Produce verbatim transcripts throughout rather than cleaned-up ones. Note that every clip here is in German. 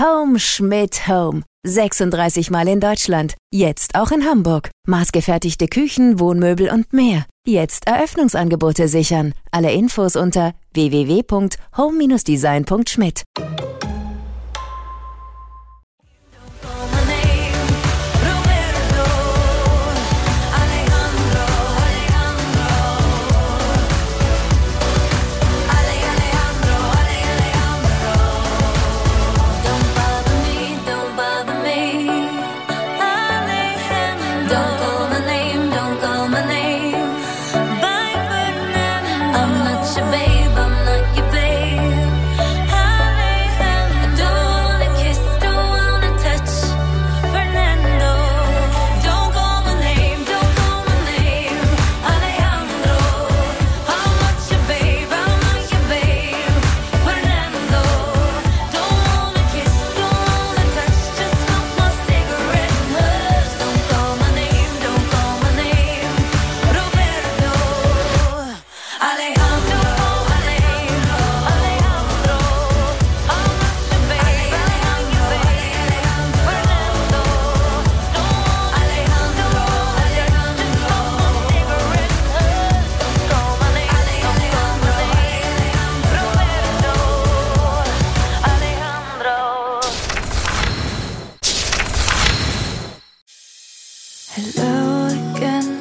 Home Schmidt Home. sechsunddreißig Mal in Deutschland. Jetzt auch in Hamburg. Maßgefertigte Küchen, Wohnmöbel und mehr. Jetzt Eröffnungsangebote sichern. Alle Infos unter w w w punkt home dash design punkt schmidt. Hello again,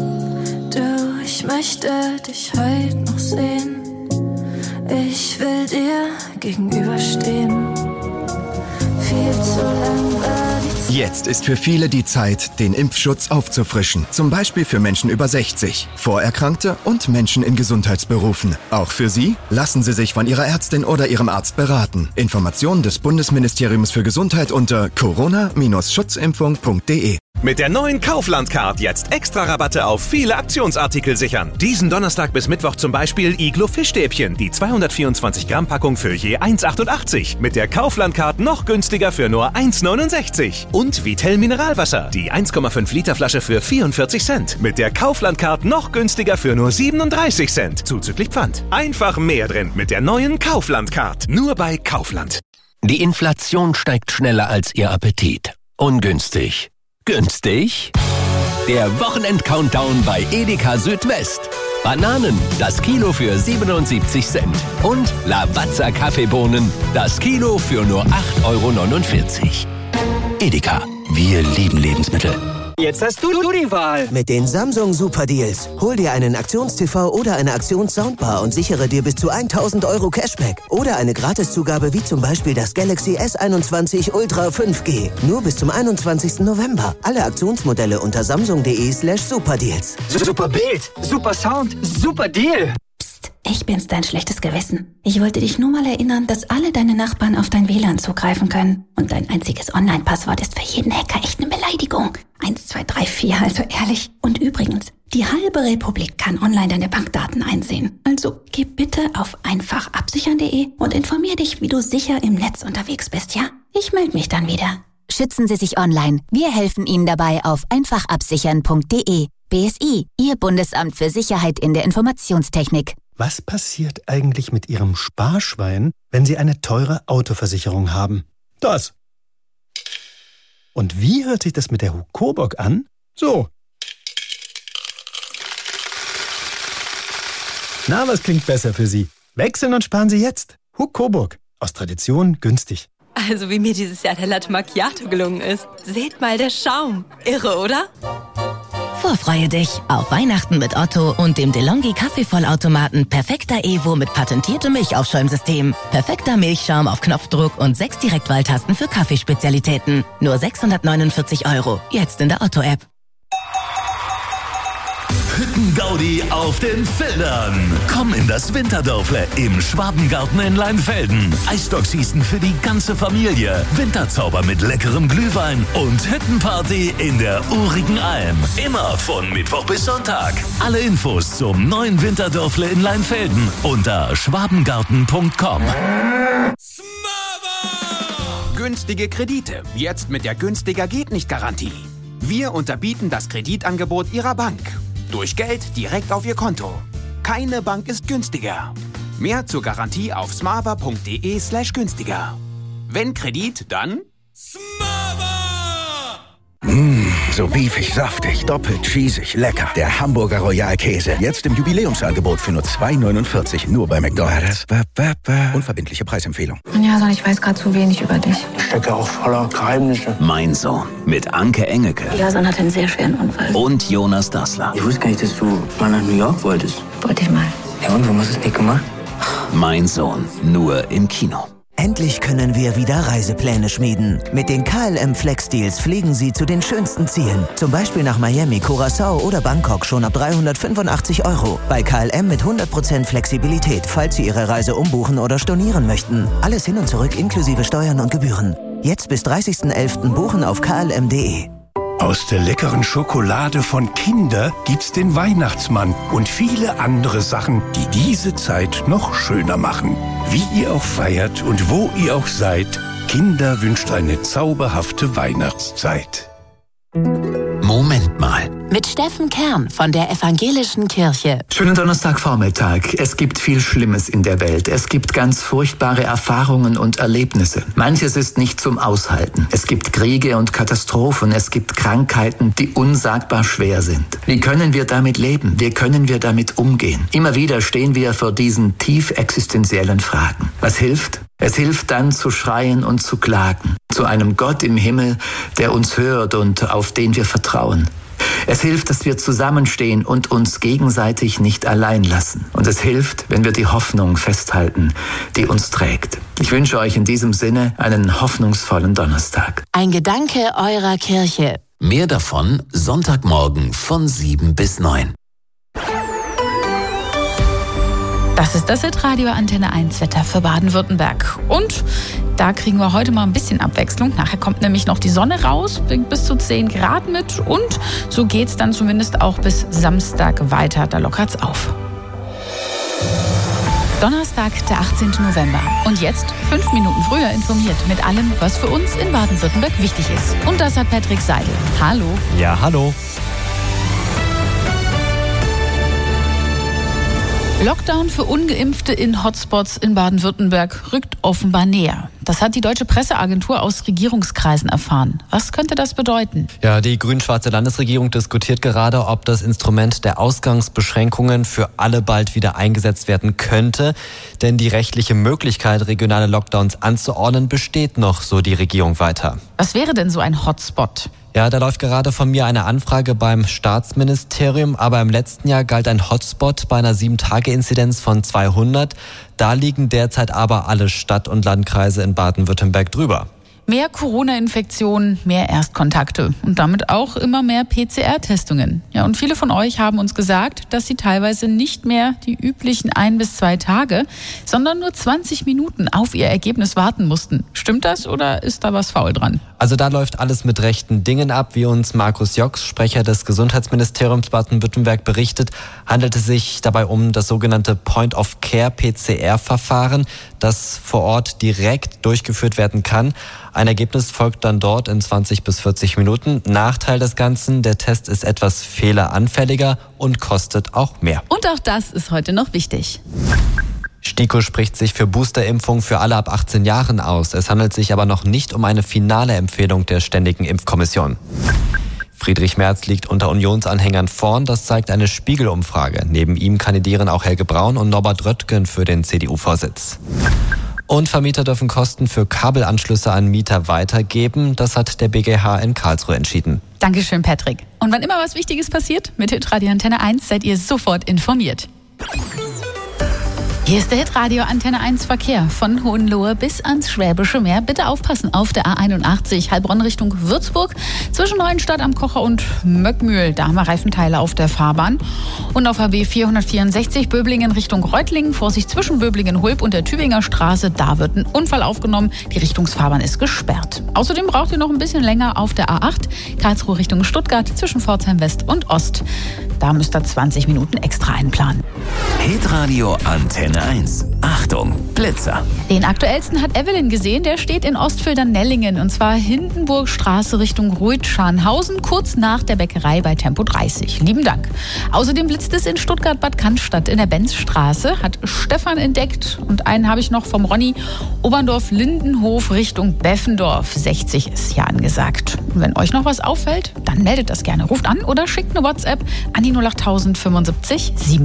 du, ich möchte dich heute noch sehen. Ich will dir gegenüberstehen. Viel zu lang war die Zeit. Jetzt ist für viele die Zeit, den Impfschutz aufzufrischen. Zum Beispiel für Menschen über sechzig, Vorerkrankte und Menschen in Gesundheitsberufen. Auch für Sie lassen Sie sich von Ihrer Ärztin oder Ihrem Arzt beraten. Informationen des Bundesministeriums für Gesundheit unter corona Bindestrich schutzimpfung punkt de. Mit der neuen Kaufland-Card jetzt extra Rabatte auf viele Aktionsartikel sichern. Diesen Donnerstag bis Mittwoch zum Beispiel Iglo Fischstäbchen, die zweihundertvierundzwanzig Gramm Packung für je eins achtundachtzig. Mit der Kaufland-Card noch günstiger für nur eins neunundsechzig. Und Vitell Mineralwasser, die eins Komma fünf Liter Flasche für vierundvierzig Cent. Mit der Kaufland-Card noch günstiger für nur siebenunddreißig Cent. Zuzüglich Pfand. Einfach mehr drin mit der neuen Kaufland-Card. Nur bei Kaufland. Die Inflation steigt schneller als Ihr Appetit. Ungünstig. Günstig? Der Wochenend-Countdown bei Edeka Südwest. Bananen, das Kilo für siebenundsiebzig Cent. Und Lavazza Kaffeebohnen, das Kilo für nur acht Euro neunundvierzig. Edeka, wir lieben Lebensmittel. Jetzt hast du, du die Wahl. Mit den Samsung Super Deals. Hol dir einen Aktions-T V oder eine Aktions-Soundbar und sichere dir bis zu tausend Euro Cashback. Oder eine Gratiszugabe wie zum Beispiel das Galaxy S einundzwanzig Ultra fünf G. Nur bis zum einundzwanzigsten November. Alle Aktionsmodelle unter samsung.de slash superdeals. Super Bild, super Sound, super Deal. Psst, ich bin's, dein schlechtes Gewissen. Ich wollte dich nur mal erinnern, dass alle deine Nachbarn auf dein W L A N zugreifen können. Und dein einziges Online-Passwort ist für jeden Hacker echt eine Beleidigung. Eins, zwei, drei, vier, also ehrlich. Und übrigens, die halbe Republik kann online deine Bankdaten einsehen. Also geh bitte auf einfach absichern punkt de und informier dich, wie du sicher im Netz unterwegs bist, ja? Ich melde mich dann wieder. Schützen Sie sich online. Wir helfen Ihnen dabei auf einfach absichern punkt de. B S I, Ihr Bundesamt für Sicherheit in der Informationstechnik. Was passiert eigentlich mit Ihrem Sparschwein, wenn Sie eine teure Autoversicherung haben? Das. Und wie hört sich das mit der Hukobock an? So. Na, was klingt besser für Sie? Wechseln und sparen Sie jetzt. Hukobock. Aus Tradition günstig. Also wie mir dieses Jahr der Latte Macchiato gelungen ist. Seht mal, der Schaum. Irre, oder? Vorfreue dich auf Weihnachten mit Otto und dem DeLonghi Kaffeevollautomaten Perfekta Evo mit patentiertem Milchaufschäumsystem. Perfekter Milchschaum auf Knopfdruck und sechs Direktwahltasten für Kaffeespezialitäten. Nur sechshundertneunundvierzig Euro. Jetzt in der Otto-App. Hüttengaudi auf den Feldern. Komm in das Winterdörfle im Schwabengarten in Leinfelden. Eisstockschießen für die ganze Familie. Winterzauber mit leckerem Glühwein und Hüttenparty in der urigen Alm. Immer von Mittwoch bis Sonntag. Alle Infos zum neuen Winterdörfle in Leinfelden unter schwabengarten punkt com. Günstige Kredite. Jetzt mit der Günstiger geht nicht Garantie. Wir unterbieten das Kreditangebot Ihrer Bank. Durch Geld direkt auf Ihr Konto. Keine Bank ist günstiger. Mehr zur Garantie auf smava punkt de slash günstiger. Wenn Kredit, dann Mmh, so beefig, saftig, doppelt cheesig, lecker. Der Hamburger Royal Käse. Jetzt im Jubiläumsangebot für nur zwei neunundvierzig. Nur bei McDonald's. Unverbindliche Preisempfehlung. Ja, Son, ich weiß gerade zu wenig über dich. Ich stecke auch voller Geheimnisse. Mein Sohn mit Anke Engelke. Ja, Son hatte einen sehr schweren Unfall. Und Jonas Dassler. Ich wusste gar nicht, dass du mal nach New York wolltest. Wollte ich mal. Ja, und warum hast du es nicht gemacht? Mein Sohn, nur im Kino. Endlich können wir wieder Reisepläne schmieden. Mit den K L M Flex Deals fliegen Sie zu den schönsten Zielen. Zum Beispiel nach Miami, Curaçao oder Bangkok schon ab dreihundertfünfundachtzig Euro. Bei K L M mit hundert Prozent Flexibilität, falls Sie Ihre Reise umbuchen oder stornieren möchten. Alles hin und zurück inklusive Steuern und Gebühren. Jetzt bis dreißigsten elften buchen auf k l m punkt d e. Aus der leckeren Schokolade von Kinder gibt's den Weihnachtsmann und viele andere Sachen, die diese Zeit noch schöner machen. Wie ihr auch feiert und wo ihr auch seid, Kinder wünscht eine zauberhafte Weihnachtszeit. Moment mal. Mit Steffen Kern von der Evangelischen Kirche. Schönen Donnerstagvormittag. Es gibt viel Schlimmes in der Welt. Es gibt ganz furchtbare Erfahrungen und Erlebnisse. Manches ist nicht zum Aushalten. Es gibt Kriege und Katastrophen. Es gibt Krankheiten, die unsagbar schwer sind. Wie können wir damit leben? Wie können wir damit umgehen? Immer wieder stehen wir vor diesen tief existenziellen Fragen. Was hilft? Es hilft dann zu schreien und zu klagen. Zu einem Gott im Himmel, der uns hört und auf den wir vertrauen. Es hilft, dass wir zusammenstehen und uns gegenseitig nicht allein lassen. Und es hilft, wenn wir die Hoffnung festhalten, die uns trägt. Ich wünsche euch in diesem Sinne einen hoffnungsvollen Donnerstag. Ein Gedanke eurer Kirche. Mehr davon Sonntagmorgen von sieben bis neun. Das ist das Hitradio Antenne eins Wetter für Baden-Württemberg. Und da kriegen wir heute mal ein bisschen Abwechslung. Nachher kommt nämlich noch die Sonne raus, bringt bis zu zehn Grad mit. Und so geht's dann zumindest auch bis Samstag weiter. Da lockert's auf. Donnerstag, der achtzehnten November. Und jetzt fünf Minuten früher informiert mit allem, was für uns in Baden-Württemberg wichtig ist. Und das hat Patrick Seidel. Hallo. Ja, hallo. Lockdown für Ungeimpfte in Hotspots in Baden-Württemberg rückt offenbar näher. Das hat die Deutsche Presseagentur aus Regierungskreisen erfahren. Was könnte das bedeuten? Ja, die grün-schwarze Landesregierung diskutiert gerade, ob das Instrument der Ausgangsbeschränkungen für alle bald wieder eingesetzt werden könnte. Denn die rechtliche Möglichkeit, regionale Lockdowns anzuordnen, besteht noch, so die Regierung weiter. Was wäre denn so ein Hotspot? Ja, da läuft gerade von mir eine Anfrage beim Staatsministerium, aber im letzten Jahr galt ein Hotspot bei einer sieben Tage Inzidenz von zweihundert. Da liegen derzeit aber alle Stadt- und Landkreise in Baden-Württemberg drüber. Mehr Corona-Infektionen, mehr Erstkontakte und damit auch immer mehr P C R-Testungen. Ja, und viele von euch haben uns gesagt, dass sie teilweise nicht mehr die üblichen ein bis zwei Tage, sondern nur zwanzig Minuten auf ihr Ergebnis warten mussten. Stimmt das oder ist da was faul dran? Also da läuft alles mit rechten Dingen ab, wie uns Markus Jox, Sprecher des Gesundheitsministeriums Baden-Württemberg, berichtet, handelt es sich dabei um das sogenannte Point-of-Care-P C R-Verfahren, das vor Ort direkt durchgeführt werden kann. Ein Ergebnis folgt dann dort in zwanzig bis vierzig Minuten. Nachteil des Ganzen, der Test ist etwas fehleranfälliger und kostet auch mehr. Und auch das ist heute noch wichtig. STIKO spricht sich für Boosterimpfung für alle ab achtzehn Jahren aus. Es handelt sich aber noch nicht um eine finale Empfehlung der Ständigen Impfkommission. Friedrich Merz liegt unter Unionsanhängern vorn, das zeigt eine Spiegel-Umfrage. Neben ihm kandidieren auch Helge Braun und Norbert Röttgen für den C D U-Vorsitz. Und Vermieter dürfen Kosten für Kabelanschlüsse an Mieter weitergeben. Das hat der B G H in Karlsruhe entschieden. Dankeschön, Patrick. Und wann immer was Wichtiges passiert, mit Hitradio Antenne eins seid ihr sofort informiert. Hier ist der Hitradio Antenne eins Verkehr von Hohenlohe bis ans Schwäbische Meer. Bitte aufpassen auf der A einundachtzig Heilbronn Richtung Würzburg zwischen Neuenstadt am Kocher und Möckmühl. Da haben wir Reifenteile auf der Fahrbahn. Und auf H B vierhundertvierundsechzig Böblingen Richtung Reutlingen. Vorsicht zwischen Böblingen-Hulb und der Tübinger Straße. Da wird ein Unfall aufgenommen. Die Richtungsfahrbahn ist gesperrt. Außerdem braucht ihr noch ein bisschen länger auf der A acht Karlsruhe Richtung Stuttgart zwischen Pforzheim West und Ost. Da müsst ihr zwanzig Minuten extra einplanen. Hitradio Antenne eins. Achtung, Blitzer. Den aktuellsten hat Evelyn gesehen. Der steht in Ostfildern-Nellingen und zwar Hindenburgstraße Richtung Ruitschanhausen, kurz nach der Bäckerei bei Tempo dreißig. Lieben Dank. Außerdem blitzt es in Stuttgart-Bad Cannstatt in der Benzstraße, hat Stefan entdeckt. Und einen habe ich noch vom Ronny. Oberndorf-Lindenhof Richtung Beffendorf. sechzig ist hier angesagt. Und wenn euch noch was auffällt, dann meldet das gerne. Ruft an oder schickt eine WhatsApp an die null acht null null fünfundsiebzig sieben.